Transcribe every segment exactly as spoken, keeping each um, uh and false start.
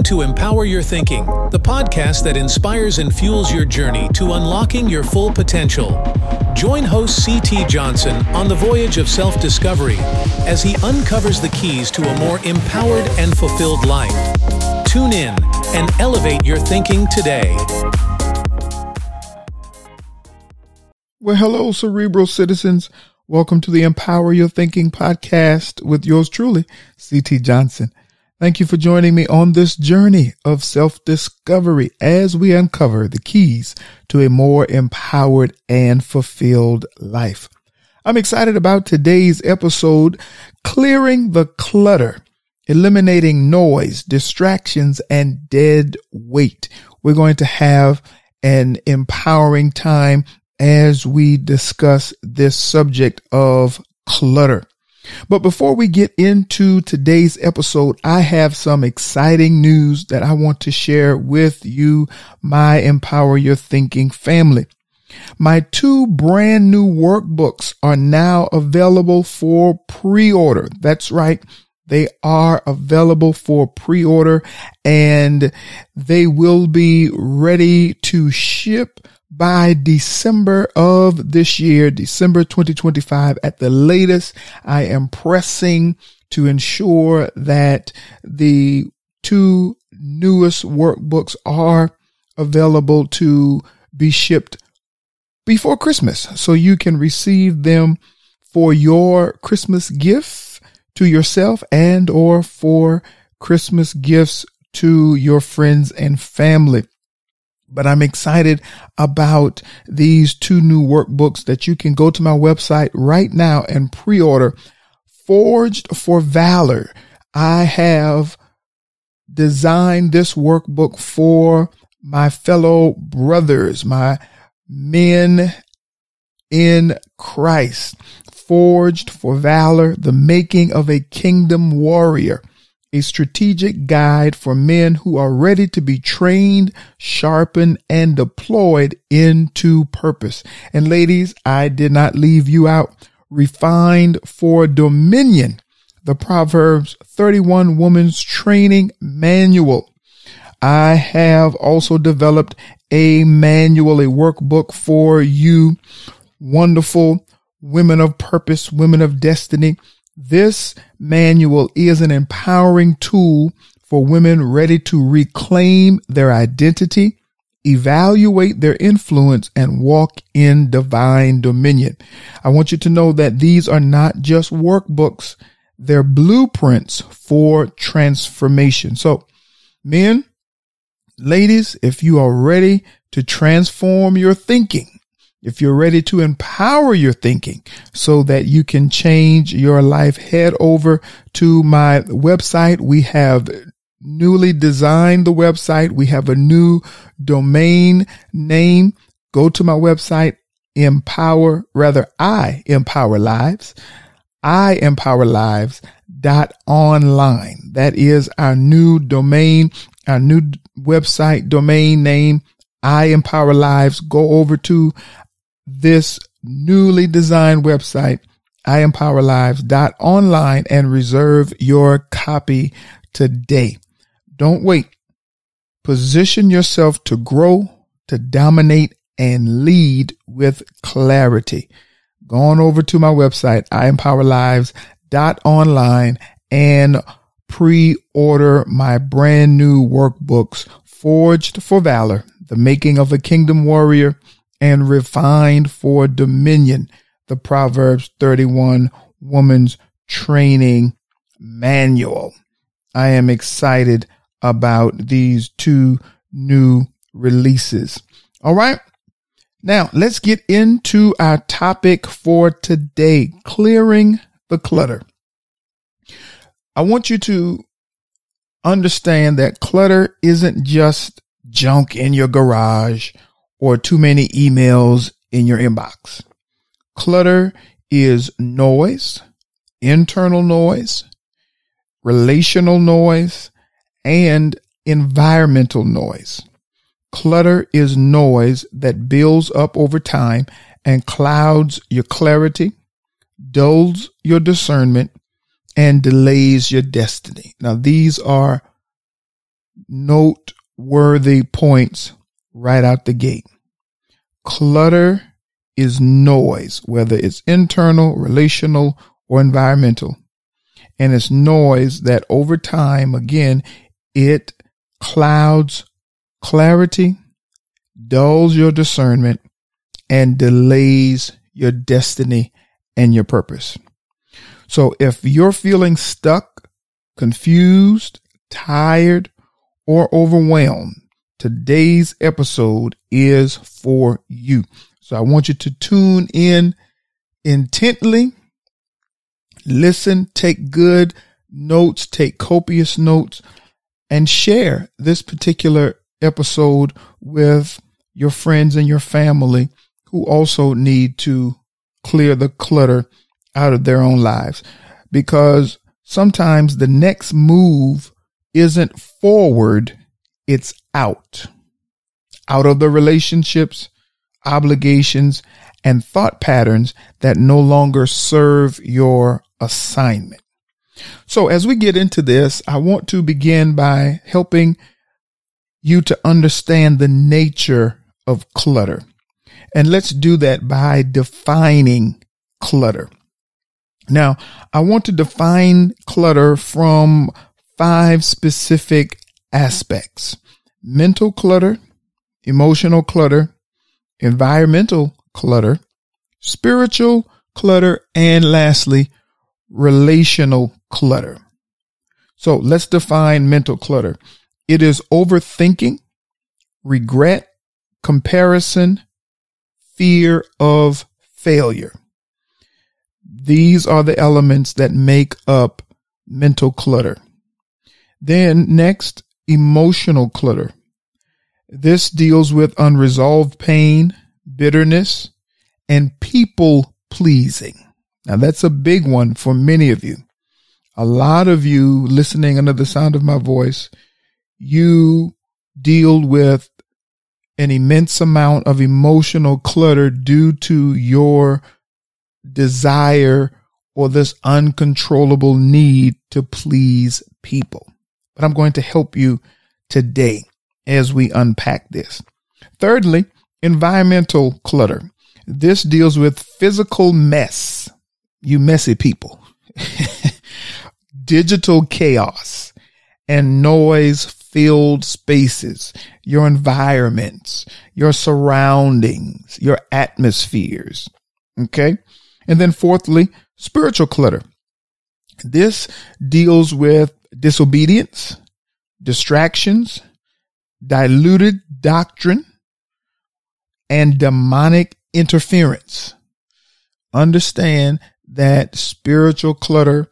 to Empower Your Thinking, the podcast that inspires and fuels your journey to unlocking your full potential. Join host C T Johnson on the voyage of self-discovery as he uncovers the keys to a more empowered and fulfilled life. Tune in and elevate your thinking today. Well, hello, cerebral citizens. Welcome to the Empower Your Thinking podcast with yours truly, C T Johnson. Thank you for joining me on this journey of self-discovery as we uncover the keys to a more empowered and fulfilled life. I'm excited about today's episode, Clearing the Clutter, Eliminating Noise, Distractions, and Dead Weight. We're going to have an empowering time as we discuss this subject of clutter. But before we get into today's episode, I have some exciting news that I want to share with you, my Empower Your Thinking family. My two brand new workbooks are now available for pre-order. That's right. They are available for pre-order and they will be ready to ship by December of this year, December twenty twenty-five at the latest. I am pressing to ensure that the two newest workbooks are available to be shipped before Christmas, so you can receive them for your Christmas gift to yourself and or for Christmas gifts to your friends and family. But I'm excited about these two new workbooks that you can go to my website right now and pre-order. Forged for Valor. I have designed this workbook for my fellow brothers, my men in Christ. Forged for Valor, the making of a kingdom warrior. A strategic guide for men who are ready to be trained, sharpened, and deployed into purpose. And ladies, I did not leave you out. Refined for Dominion, the Proverbs thirty-one Woman's Training Manual. I have also developed a manual, a workbook for you, wonderful women of purpose, women of destiny. This manual is an empowering tool for women ready to reclaim their identity, evaluate their influence, and walk in divine dominion. I want you to know that these are not just workbooks. They're blueprints for transformation. So, men, ladies, if you are ready to transform your thinking, if you're ready to empower your thinking so that you can change your life, head over to my website. We have newly designed the website. We have a new domain name. Go to my website, empower, rather I empower lives. I empower lives dot online. That is our new domain, our new website domain name, I empower lives. Go over to this newly designed website, I empower lives dot online, and reserve your copy today. Don't wait. Position yourself to grow, to dominate, and lead with clarity. Go on over to my website, I empower lives dot online, and pre-order my brand new workbooks, Forged for Valor, the making of a kingdom warrior, and Refined for Dominion, the Proverbs thirty-one Woman's Training Manual. I am excited about these two new releases. All right. Now let's get into our topic for today, clearing the clutter. I want you to understand that clutter isn't just junk in your garage or too many emails in your inbox. Clutter is noise, internal noise, relational noise, and environmental noise. Clutter is noise that builds up over time and clouds your clarity, dulls your discernment, and delays your destiny. Now, these are noteworthy points right out the gate. Clutter is noise, whether it's internal, relational, or environmental. And it's noise that over time, again, it clouds clarity, dulls your discernment, and delays your destiny and your purpose. So if you're feeling stuck, confused, tired, or overwhelmed, today's episode is for you. So I want you to tune in intently, listen, take good notes, take copious notes, and share this particular episode with your friends and your family who also need to clear the clutter out of their own lives. Because sometimes the next move isn't forward, it's out. Out of the relationships, obligations, and thought patterns that no longer serve your assignment. So as we get into this, I want to begin by helping you to understand the nature of clutter. And let's do that by defining clutter. Now, I want to define clutter from five specific aspects: mental clutter, emotional clutter, environmental clutter, spiritual clutter, and lastly, relational clutter. So let's define mental clutter. It is overthinking, regret, comparison, fear of failure. These are the elements that make up mental clutter. Then next, emotional clutter. This deals with unresolved pain, bitterness, and people pleasing. Now that's a big one for many of you. A lot of you listening under the sound of my voice, you deal with an immense amount of emotional clutter due to your desire or this uncontrollable need to please people. But I'm going to help you today as we unpack this. Thirdly, environmental clutter. This deals with physical mess. You messy people. Digital chaos and noise-filled spaces, your environments, your surroundings, your atmospheres. Okay. And then fourthly, spiritual clutter. This deals with disobedience, distractions, diluted doctrine, and demonic interference. Understand that spiritual clutter,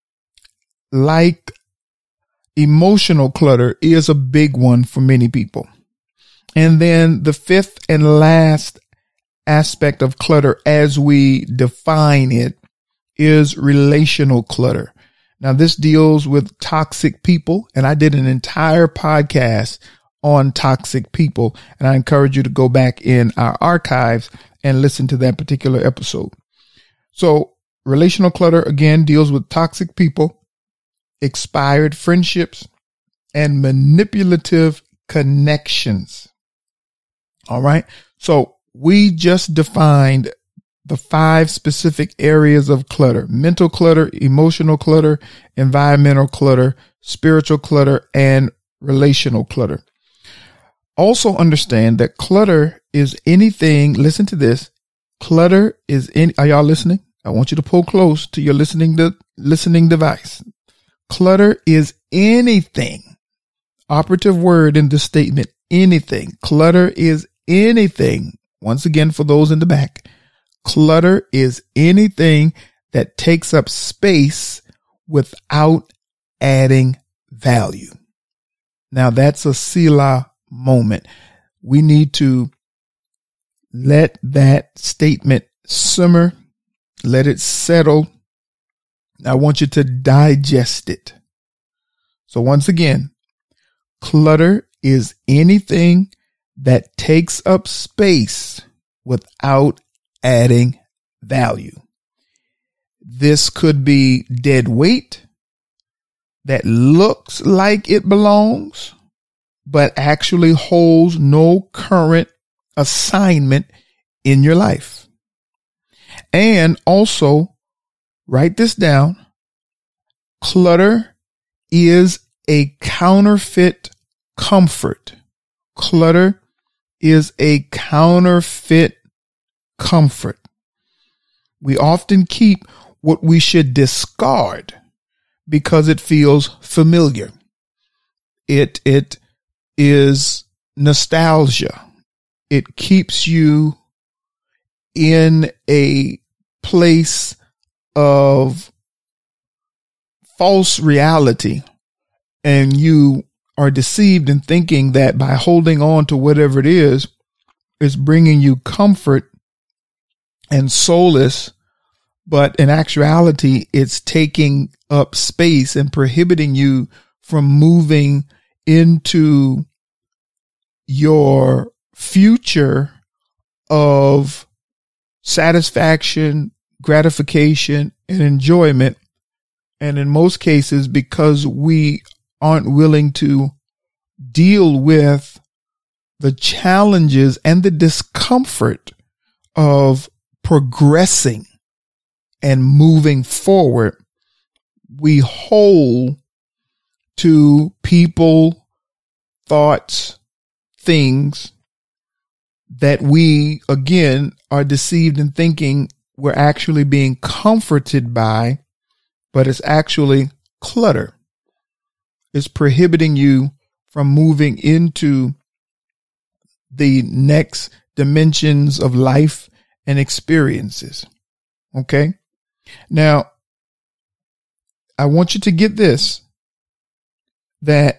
like emotional clutter, is a big one for many people. And then the fifth and last aspect of clutter, as we define it, is relational clutter. Now, this deals with toxic people, and I did an entire podcast on toxic people, and I encourage you to go back in our archives and listen to that particular episode. So, relational clutter, again, deals with toxic people, expired friendships, and manipulative connections. All right. So, we just defined the five specific areas of clutter: mental clutter, emotional clutter, environmental clutter, spiritual clutter, and relational clutter. Also understand that clutter is anything, listen to this, clutter is in, are y'all listening? I want you to pull close to your listening to listening device. Clutter is anything, operative word in the statement, anything. Clutter is anything. Once again, for those in the back, clutter is anything that takes up space without adding value. Now that's a Selah moment. We need to let that statement simmer, let it settle. I want you to digest it. So once again, clutter is anything that takes up space without adding value. This could be dead weight that looks like it belongs, but actually holds no current assignment in your life. And also, write this down. Clutter is a counterfeit comfort. Clutter is a counterfeit comfort. We often keep what we should discard because it feels familiar. It, it is nostalgia. It keeps you in a place of false reality, and you are deceived in thinking that by holding on to whatever it is, it's bringing you comfort and solace. But in actuality, it's taking up space and prohibiting you from moving into your future of satisfaction, gratification, and enjoyment. And in most cases, because we aren't willing to deal with the challenges and the discomfort of progressing and moving forward, we hold to people, thoughts, things that we, again, are deceived in thinking we're actually being comforted by, but it's actually clutter. It's prohibiting you from moving into the next dimensions of life and experiences. Okay. Now, I want you to get this, that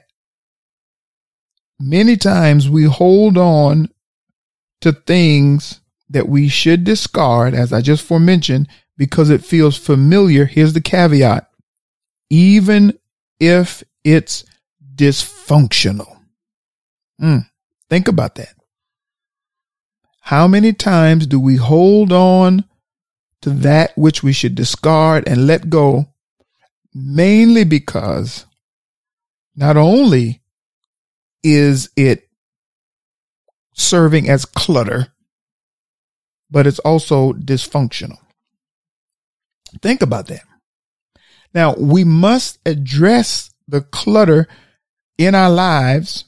many times we hold on to things that we should discard, as I just forementioned, because it feels familiar. Here's the caveat. Even if it's dysfunctional. Mm, think about that. How many times do we hold on to that which we should discard and let go, mainly because not only is it serving as clutter, but it's also dysfunctional. Think about that. Now, we must address the clutter in our lives,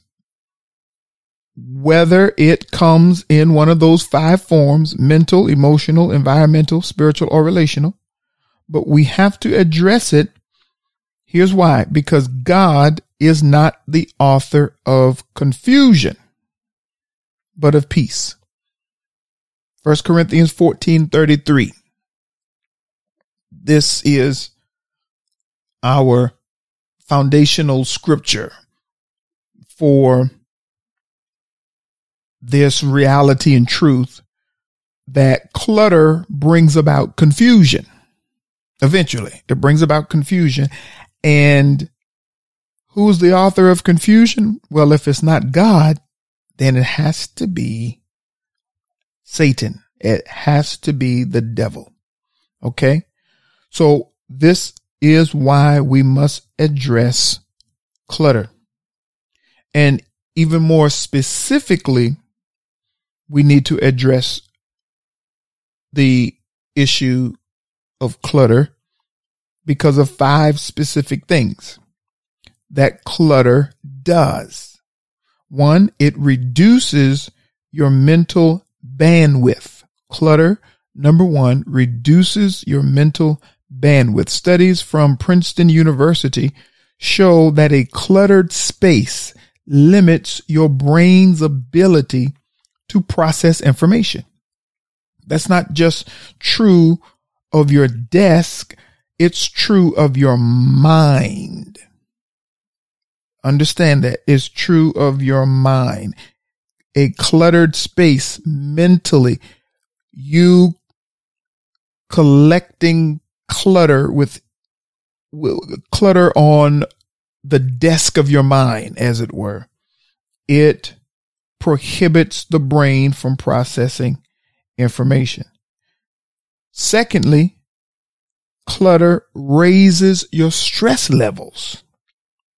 whether it comes in one of those five forms: mental, emotional, environmental, spiritual, or relational. But we have to address it. Here's why. Because God is not the author of confusion, but of peace. First Corinthians fourteen thirty-three. This is our foundational scripture for this reality and truth that clutter brings about confusion. Eventually, it brings about confusion. And who's the author of confusion? Well, if it's not God, then it has to be Satan. It has to be the devil. Okay. So this is why we must address clutter. And even more specifically, we need to address the issue of clutter because of five specific things that clutter does. One, it reduces your mental bandwidth. Clutter, number one, reduces your mental bandwidth. Studies from Princeton University show that a cluttered space limits your brain's ability to process information. That's not just true of your desk. It's true of your mind. Understand that it's true of your mind. A cluttered space mentally, you collecting clutter with, with clutter on the desk of your mind, as it were, it prohibits the brain from processing information. Secondly, clutter raises your stress levels.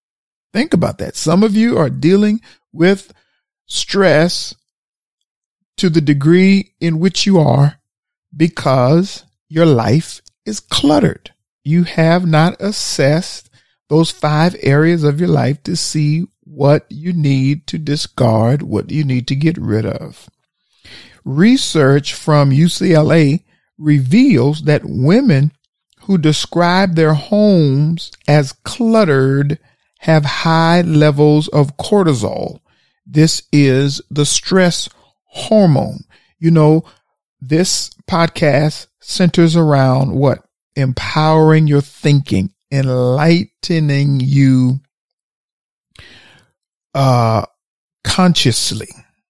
Think about that. Some of you are dealing with stress to the degree in which you are because your life is cluttered. You have not assessed those five areas of your life to see what you need to discard, what you need to get rid of. Research from U C L A reveals that women who describe their homes as cluttered have high levels of cortisol. This is the stress hormone. You know, this podcast centers around what? Empowering your thinking, enlightening you uh, consciously.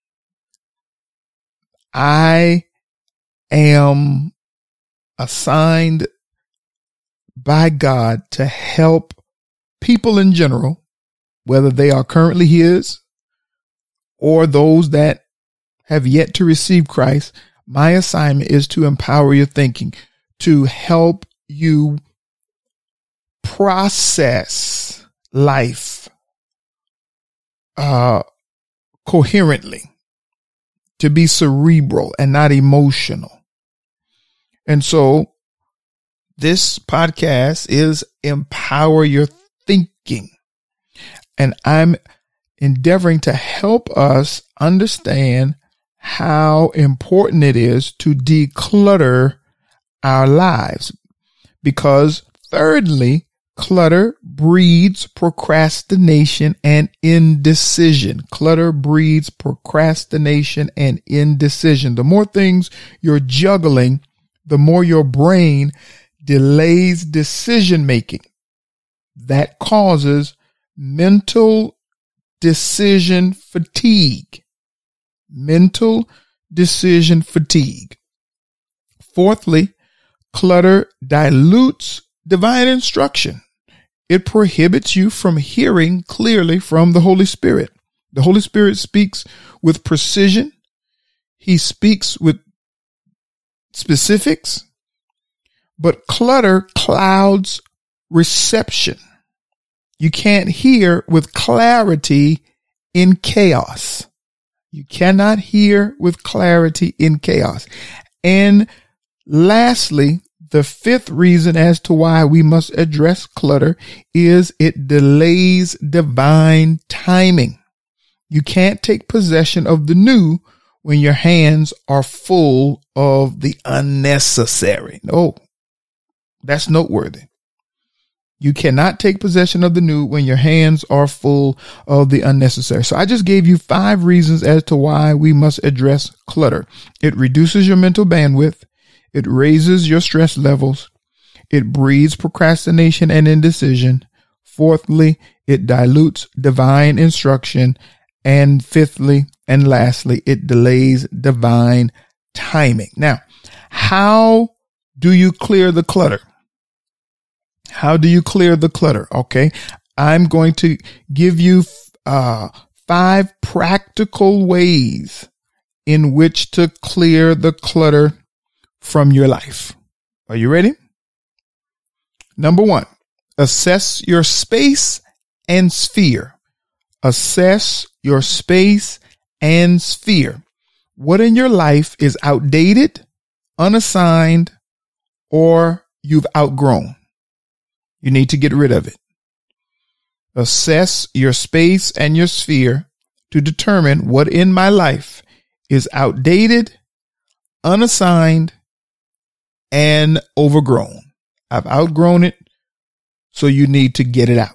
I am assigned by God to help people in general, whether they are currently His or those that have yet to receive Christ. My assignment is to empower your thinking, to help you process life uh, coherently, to be cerebral and not emotional. And so this podcast is Empower Your Thinking. And I'm endeavoring to help us understand how important it is to declutter our lives. Because thirdly, clutter breeds procrastination and indecision. Clutter breeds procrastination and indecision. The more things you're juggling, the more your brain delays decision making. That causes mental decision fatigue. Mental decision fatigue. Fourthly, clutter dilutes divine instruction. It prohibits you from hearing clearly from the Holy Spirit. The Holy Spirit speaks with precision. He speaks with specifics, but clutter clouds reception. You can't hear with clarity in chaos. You cannot hear with clarity in chaos. And lastly, the fifth reason as to why we must address clutter is it delays divine timing. You can't take possession of the new when your hands are full of the unnecessary. No, that's noteworthy. You cannot take possession of the new when your hands are full of the unnecessary. So I just gave you five reasons as to why we must address clutter. It reduces your mental bandwidth. It raises your stress levels. It breeds procrastination and indecision. Fourthly, it dilutes divine instruction. And fifthly, and lastly, it delays divine timing. Now, how do you clear the clutter? How do you clear the clutter? Okay. I'm going to give you uh, five practical ways in which to clear the clutter from your life. Are you ready? Number one, assess your space and sphere. Assess your space and sphere. What in your life is outdated, unassigned, or you've outgrown? You need to get rid of it. Assess your space and your sphere to determine what in my life is outdated, unassigned, and overgrown. I've outgrown it, so you need to get it out.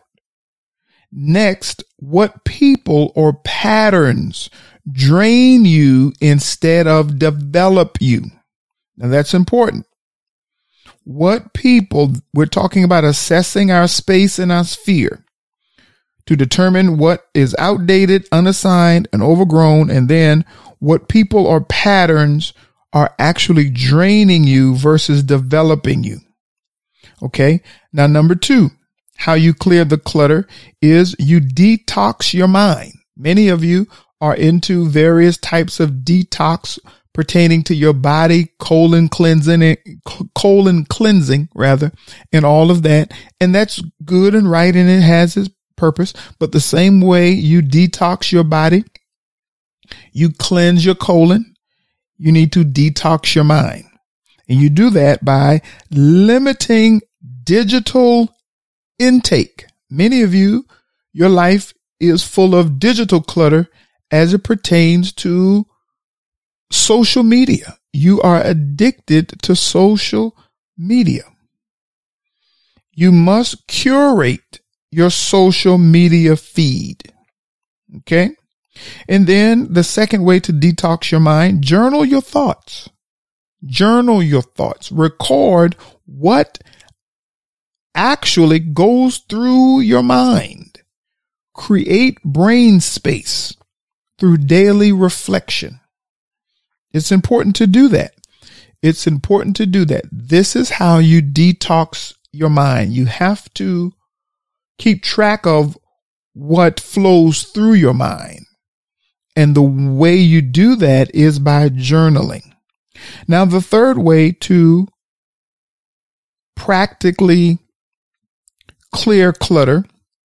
Next, what people or patterns drain you instead of develop you? Now that's important. What people, we're talking about assessing our space and our sphere to determine what is outdated, unassigned, and overgrown, and then what people or patterns are actually draining you versus developing you. Okay. Now, number two, how you clear the clutter is you detox your mind. Many of you are into various types of detox pertaining to your body, colon cleansing, colon cleansing rather, and all of that. And that's good and right. And it has its purpose. But the same way you detox your body, you cleanse your colon, you need to detox your mind. And you do that by limiting digital intake. Many of you, your life is full of digital clutter as it pertains to social media. You are addicted to social media. You must curate your social media feed. Okay? And then the second way to detox your mind, journal your thoughts. Journal your thoughts. Record what actually goes through your mind. Create brain space through daily reflection. It's important to do that. It's important to do that. This is how you detox your mind. You have to keep track of what flows through your mind. And the way you do that is by journaling. Now, the third way to practically clear clutter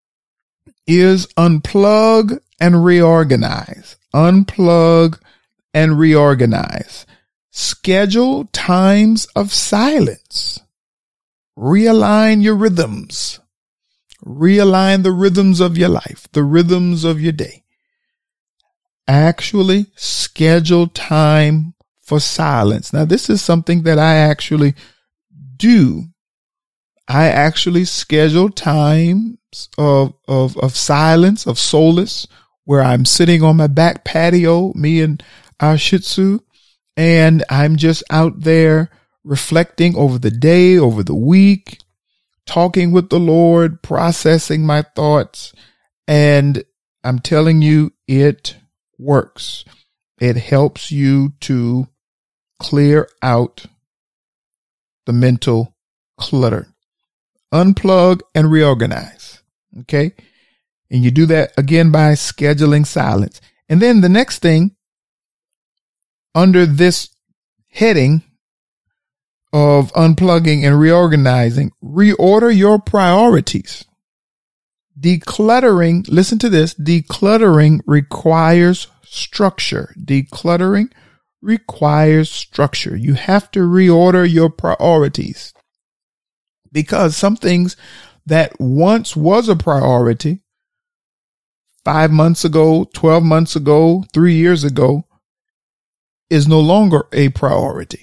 is unplug and reorganize. Unplug and reorganize. Schedule times of silence. Realign your rhythms. Realign the rhythms of your life, the rhythms of your day. Actually schedule time for silence. Now, this is something that I actually do. I actually schedule times of, of, of silence, of solace, where I'm sitting on my back patio, me and our Shih Tzu, and I'm just out there reflecting over the day, over the week, talking with the Lord, processing my thoughts. And I'm telling you, it works. It helps you to clear out the mental clutter. Unplug and reorganize. Okay. And you do that again by scheduling silence. And then the next thing under this heading of unplugging and reorganizing, reorder your priorities. Decluttering, listen to this, decluttering requires structure. Decluttering requires structure. You have to reorder your priorities, because some things that once was a priority five months ago, twelve months ago, three years ago is no longer a priority.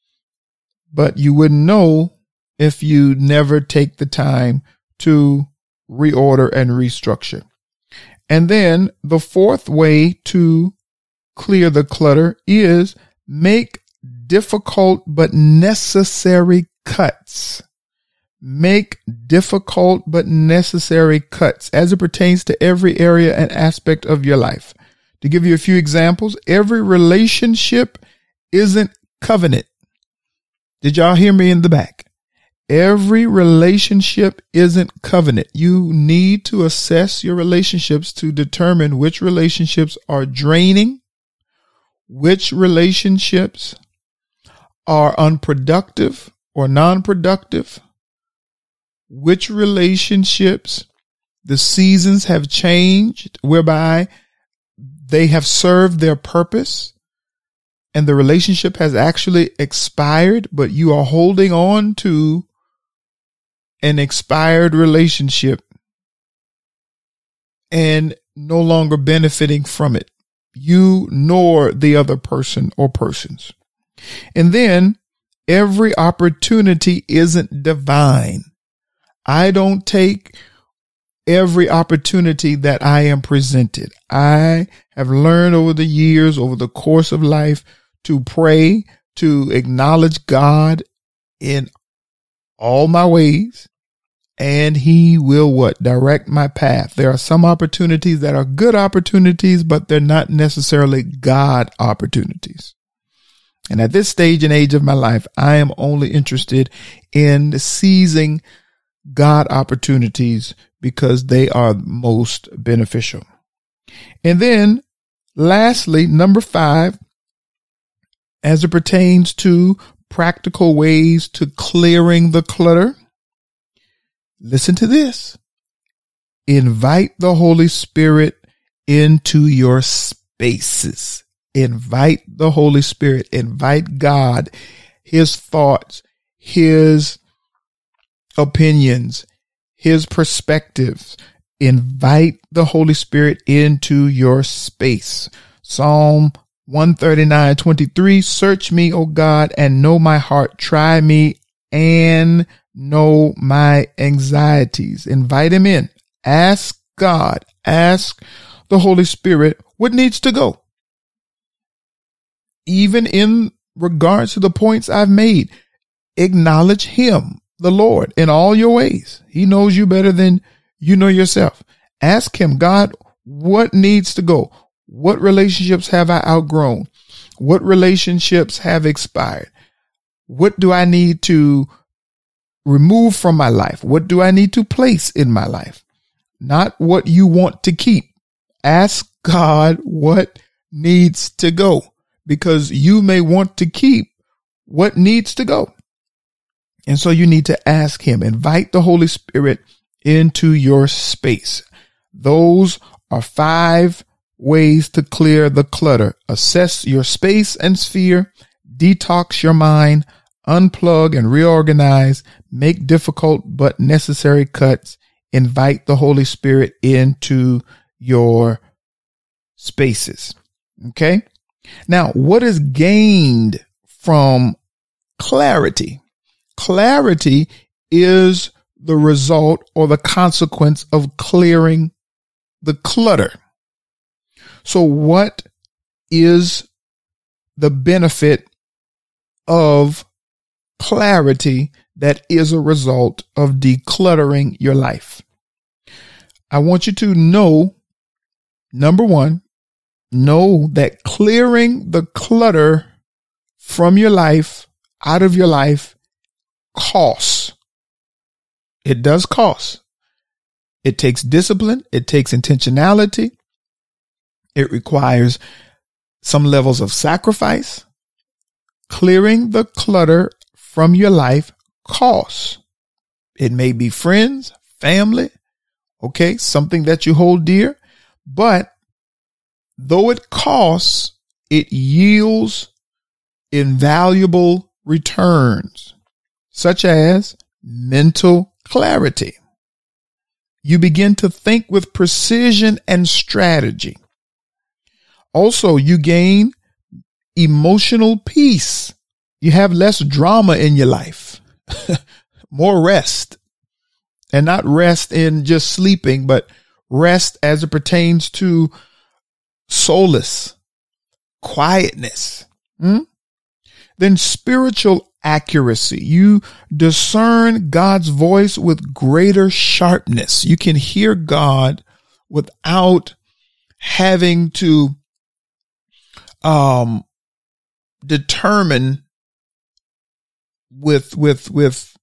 But you wouldn't know if you never take the time to reorder and restructure. And then the fourth way to clear the clutter is make difficult but necessary cuts. Make difficult but necessary cuts as it pertains to every area and aspect of your life. To give you a few examples, every relationship isn't covenant. Did y'all hear me in the back? Every relationship isn't covenant. You need to assess your relationships to determine which relationships are draining, which relationships are unproductive or non-productive, which relationships the seasons have changed whereby they have served their purpose and the relationship has actually expired, but you are holding on to an expired relationship and no longer benefiting from it, you nor the other person or persons. And then every opportunity isn't divine. I don't take every opportunity that I am presented. I have learned over the years, over the course of life, to pray, to acknowledge God in all my ways, and he will what? Direct my path. There are some opportunities that are good opportunities, but they're not necessarily God opportunities. And at this stage and age of my life, I am only interested in seizing God opportunities because they are most beneficial. And then lastly, number five, as it pertains to practical ways to clearing the clutter, listen to this. invite the Holy Spirit into your spaces. Invite the Holy Spirit, invite God, his thoughts, his opinions, his perspectives. Invite the Holy Spirit into your space. Psalm one thirty-nine twenty-three, search me, O God, and know my heart. Try me and know my anxieties. Invite him in. Ask God, ask the Holy Spirit what needs to go. Even in regards to the points I've made, acknowledge him, the Lord, in all your ways. He knows you better than you know yourself. Ask him, God, what needs to go? What relationships have I outgrown? What relationships have expired? What do I need to remove from my life? What do I need to place in my life? Not what you want to keep. Ask God what needs to go, because you may want to keep what needs to go. And so you need to ask him. Invite the Holy Spirit into your space. Those are five ways to clear the clutter. Assess your space and sphere, detox your mind, unplug and reorganize, make difficult but necessary cuts, invite the Holy Spirit into your spaces. Okay. Now, what is gained from clarity? Clarity is the result or the consequence of clearing the clutter. So what is the benefit of clarity that is a result of decluttering your life? I want you to know, number one, know that clearing the clutter from your life, out of your life, costs. It does cost. It takes discipline. It takes intentionality. It requires some levels of sacrifice. Clearing the clutter from your life costs. It may be friends, family, okay, something that you hold dear, but though it costs, it yields invaluable returns, such as mental clarity. You begin to think with precision and strategy. Also, you gain emotional peace. You have less drama in your life, more rest, and not rest in just sleeping, but rest as it pertains to solace, quietness. Hmm? Then spiritual accuracy. You discern God's voice with greater sharpness. You can hear God without having to um, determine with with with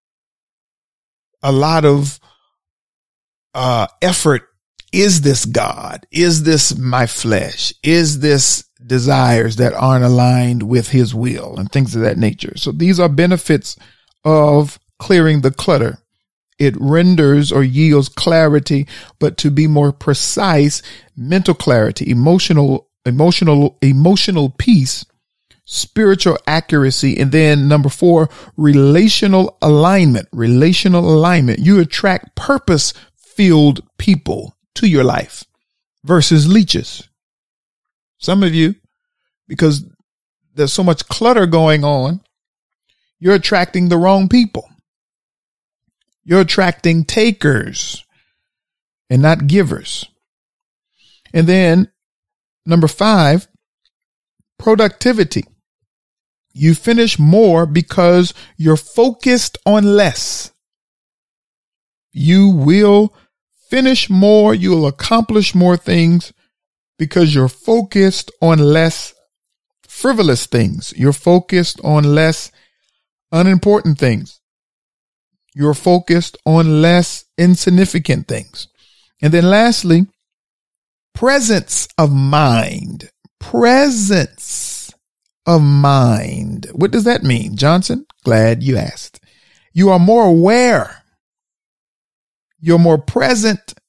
a lot of uh, effort. Is this God? Is this my flesh? Is this desires that aren't aligned with his will and things of that nature? So these are benefits of clearing the clutter. It renders or yields clarity, but to be more precise, mental clarity, emotional, emotional, emotional peace, spiritual accuracy. And then number four, relational alignment, relational alignment. You attract purpose-filled people to your life versus leeches. Some of you, because there's so much clutter going on, you're attracting the wrong people. You're attracting takers and not givers. And then number five, productivity. You finish more because you're focused on less. You will finish more. You'll accomplish more things because you're focused on less frivolous things. You're focused on less unimportant things. You're focused on less insignificant things. And then lastly, presence of mind. Presence of mind. What does that mean, Johnson? Glad you asked. You are more aware. You're more present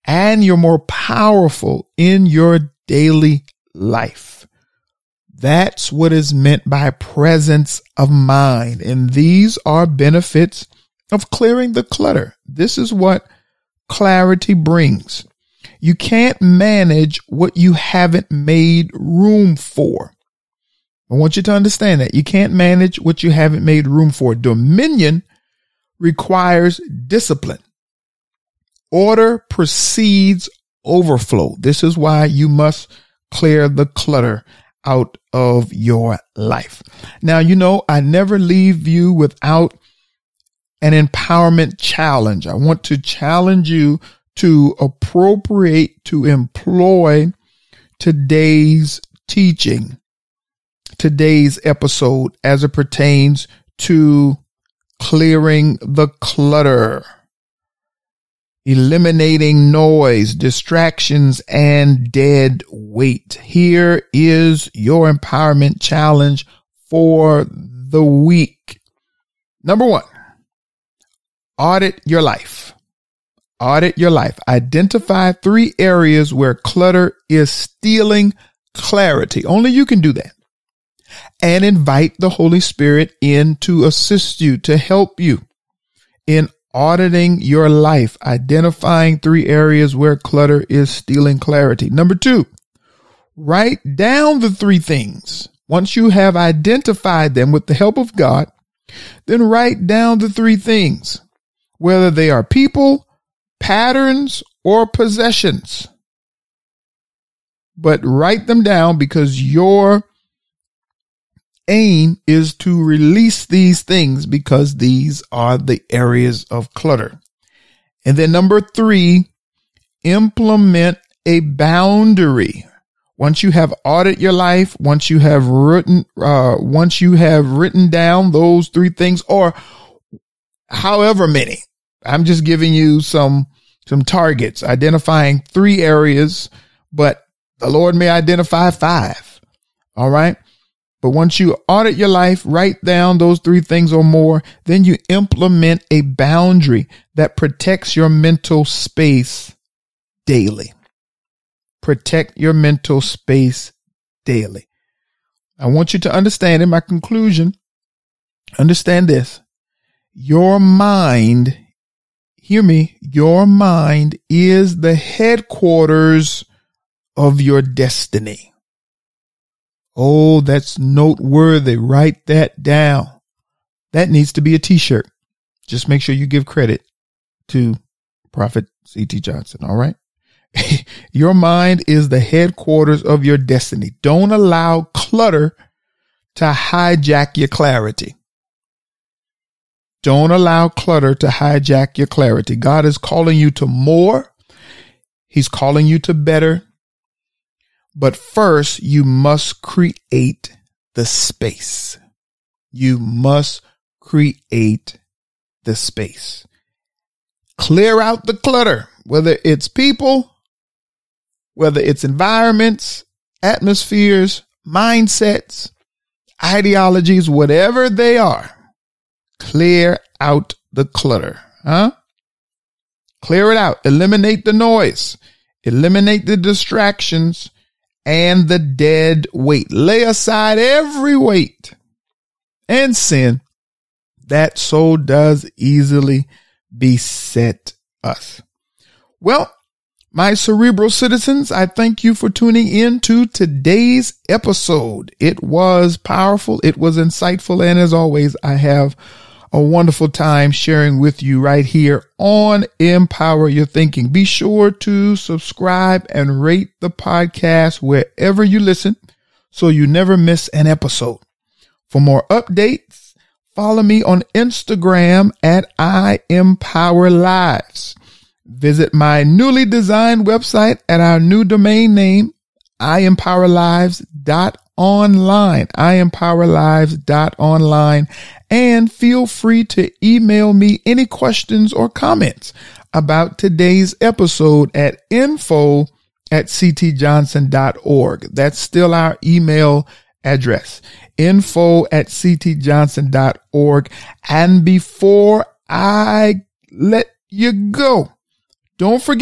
and you're more powerful in your daily life. That's what is meant by presence of mind. And these are benefits of clearing the clutter. This is what clarity brings. You can't manage what you haven't made room for. I want you to understand that. You can't manage what you haven't made room for. Dominion requires discipline. Order precedes overflow. This is why you must clear the clutter out of your life. Now, you know, I never leave you without an empowerment challenge. I want to challenge you to appropriate, to employ today's teaching, today's episode as it pertains to clearing the clutter, eliminating noise, distractions, and dead weight. Here is your empowerment challenge for the week. Number one, audit your life. Audit your life. Identify three areas where clutter is stealing clarity. Only you can do that. And invite the Holy Spirit in to assist you, to help you in auditing your life, identifying three areas where clutter is stealing clarity. Number two, write down the three things. Once you have identified them with the help of God, then write down the three things, whether they are people, patterns, or possessions. But write them down, because your aim is to release these things, because these are the areas of clutter. And then number three, implement a boundary. Once you have audited your life, once you have written, uh, once you have written down those three things, or however many, I'm just giving you some, some targets, identifying three areas, but the Lord may identify five. All right. But once you audit your life, write down those three things or more, then you implement a boundary that protects your mental space daily. Protect your mental space daily. I want you to understand, in my conclusion, understand this. Your mind, hear me, your mind is the headquarters of your destiny. Oh, that's noteworthy. Write that down. That needs to be a t-shirt. Just make sure you give credit to Prophet C T Johnson. All right. Your mind is the headquarters of your destiny. Don't allow clutter to hijack your clarity. Don't allow clutter to hijack your clarity. God is calling you to more. He's calling you to better. But first, you must create the space. You must create the space. Clear out the clutter, whether it's people, whether it's environments, atmospheres, mindsets, ideologies, whatever they are. Clear out the clutter, huh? Clear it out. Eliminate the noise. Eliminate the distractions and the dead weight. Lay aside every weight and sin that so does easily beset us. Well, my cerebral citizens, I thank you for tuning in to today's episode. It was powerful. It was insightful. And as always, I have a wonderful time sharing with you right here on Empower Your Thinking. Be sure to subscribe and rate the podcast wherever you listen so you never miss an episode. For more updates, follow me on Instagram at I Empower Lives. Visit my newly designed website at our new domain name, I empower lives dot online, I empower lives dot online, and feel free to email me any questions or comments about today's episode at info at c t johnson dot org. That's still our email address, info at c t johnson dot org. And before I let you go, don't forget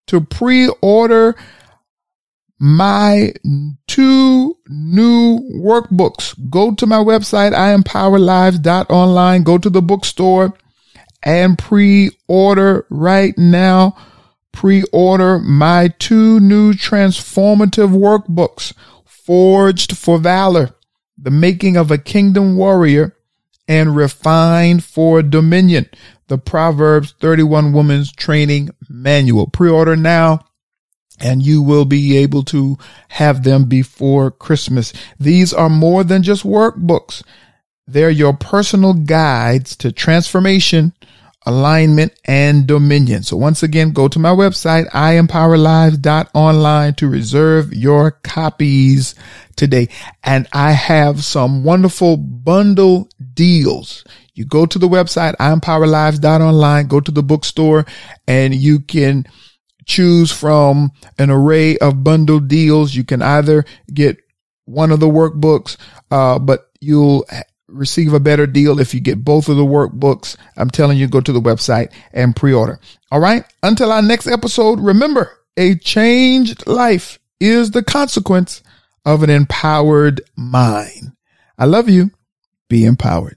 to pre-order my two new workbooks, go to my website, I empower lives dot online, go to the bookstore and pre-order right now. Pre-order my two new transformative workbooks, Forged for Valor, The Making of a Kingdom Warrior, and Refined for Dominion, the Proverbs thirty-one Women's Training Manual. Pre-order now, and you will be able to have them before Christmas. These are more than just workbooks. They're your personal guides to transformation, alignment, and dominion. So once again, go to my website, I empower lives dot online, to reserve your copies today. And I have some wonderful bundle deals. You go to the website, I empower lives dot online, go to the bookstore, and you can choose from an array of bundle deals. You can either get one of the workbooks, uh, but you'll receive a better deal if you get both of the workbooks. I'm telling you, go to the website and pre-order. All right. Until our next episode, remember, a changed life is the consequence of an empowered mind. I love you. Be empowered.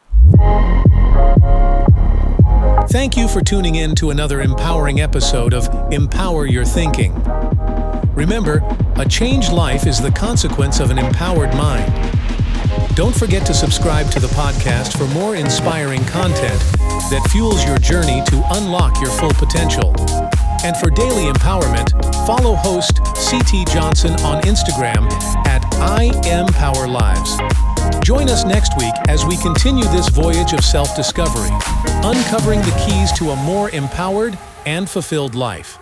Thank you for tuning in to another empowering episode of Empower Your Thinking. Remember, a changed life is the consequence of an empowered mind. Don't forget to subscribe to the podcast for more inspiring content that fuels your journey to unlock your full potential. And for daily empowerment, follow host C T Johnson on Instagram at I Empower Lives. Join us next week as we continue this voyage of self-discovery, uncovering the keys to a more empowered and fulfilled life.